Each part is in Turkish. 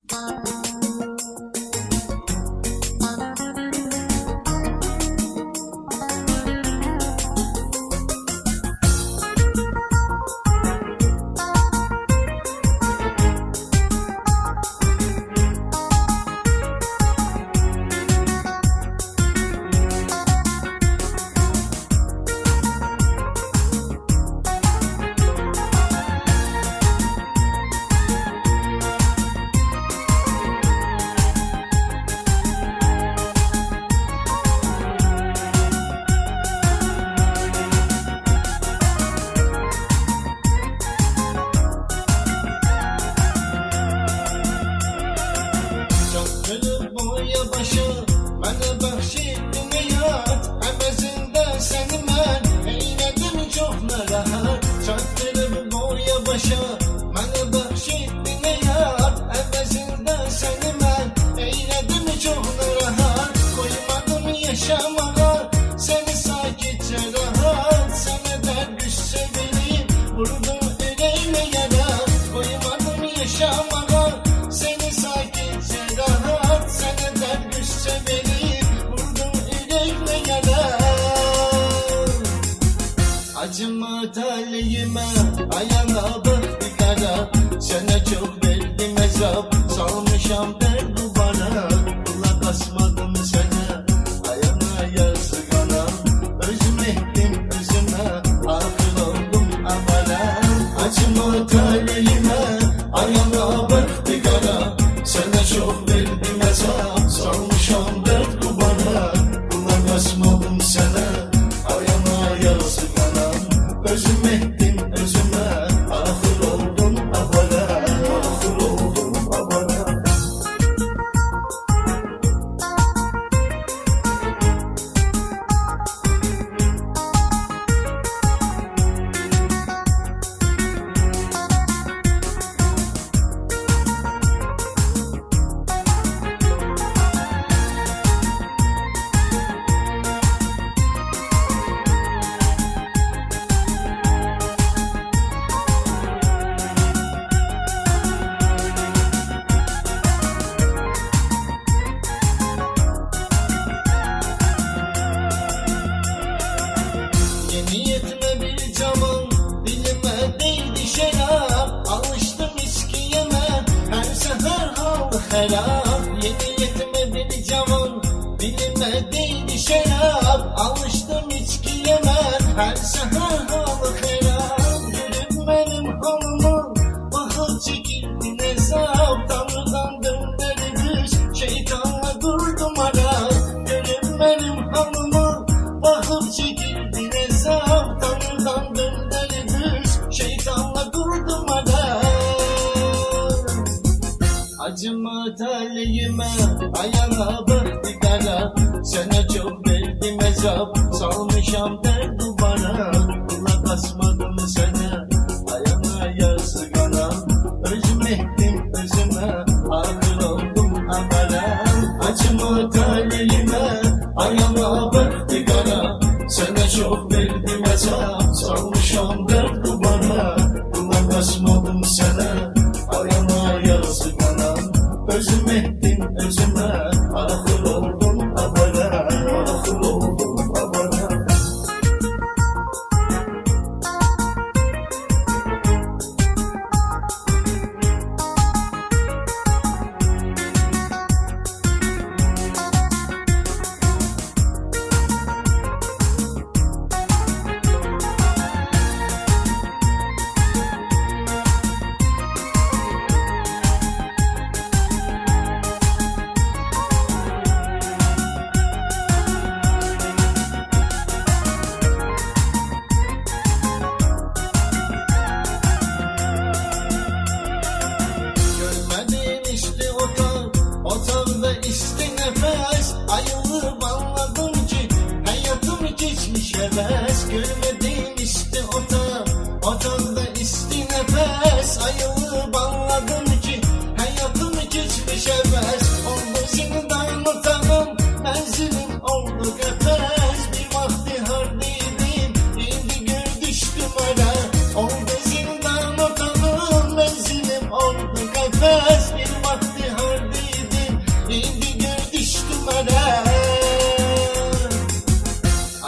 Bana bahşettin hayat, əvəzində səni mən eylədim çox narahat. Çatdırıb boya başa, bana bahşettin hayat, əvəzində səni mən eylədim çox narahat. Koymadım yaşamağa, səni sakitcə rahat, sənə dərd qüssə verib vurdum ürəyimə yara. Koymadım yaşamağa, səni sakitcə rahat, sənə dərd qüssə verib acıma talihime, ayağına baktı kara. Sana çok verdim hesap, salmışam derdi bana. Kulak asmadım sana, ayağına yazık anam. Özüm ettim özüme, akıl oldum amala. Acıma talihime, ayağına baktı kara. Sana çok verdim hesap, salmışam derdi bana. Kulak asmadım sana, ayağına yazık anam. Özüm ettim özüme, ahır oldum abala, ahır oldum abala. Niyetime bir camın, dilime değdi şerap. Alıştım içki yeme, her sefer hal harap. Niyetime bir camın, dilime değdi şerap. Alıştım içki yeme, her sefer hal harap. Görüp benim halımı, bakıp çekildin hesap. Tanrıdan dönderi düz, şeytanla durdum ara. Görüp benim halımı, bakıp çekildin hesap. Tanrıdan dönderi düz, şeytanla durdum ara. Acıma talihime, ayağına baktı kara. Sana çok verdim hesap, salmışam derdi bana. Kulak asmadım sana, ayağına yazık anam. Özüm ettim özüme, akıl oldum amala. Acıma talihime, ayağına baktı kara. Sana çok verdim hesap, salmışam derdi bana. Kulak asmadım sana, ayağına yazık anam. Özüm ettim özüme, ahır oldum abala, ahır oldum abala.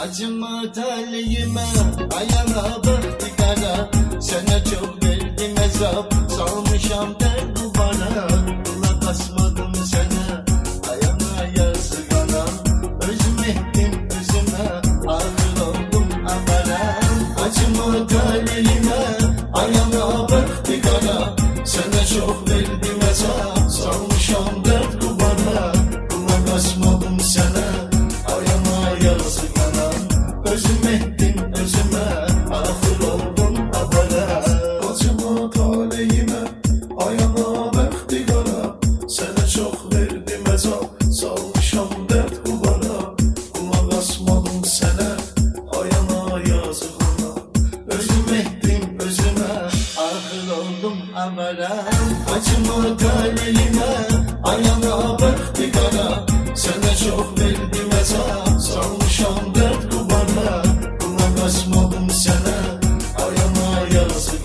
Acıma talihime, ayağına baktı kara. Sana çok verdim hesap, salmışam derdi bana. Kulak asmadım sana, ayağına yazık anam. Özüm ettim özüme, ağır oldum amaram. Acıma talihime, ayağına baktı kara. Sana çok verdim hesap, salmışam derdi bana. Kulak asmadım sana, ayağına yazık anam. Özüm ettim özüme, ahır oldum abara. Acıma talihime, ayağına baktı kara. Sana çok verdim hesap, salmışam dert kubara. Kulak asmadım sana, ayağına yazık ana. Özüm ettim özüme, ahır oldum abara. Acıma talihime, ayağına baktı kara. Sana çok verdim hesap, salmışam dert kubara. Kulak asmadım sana, ayağına yazık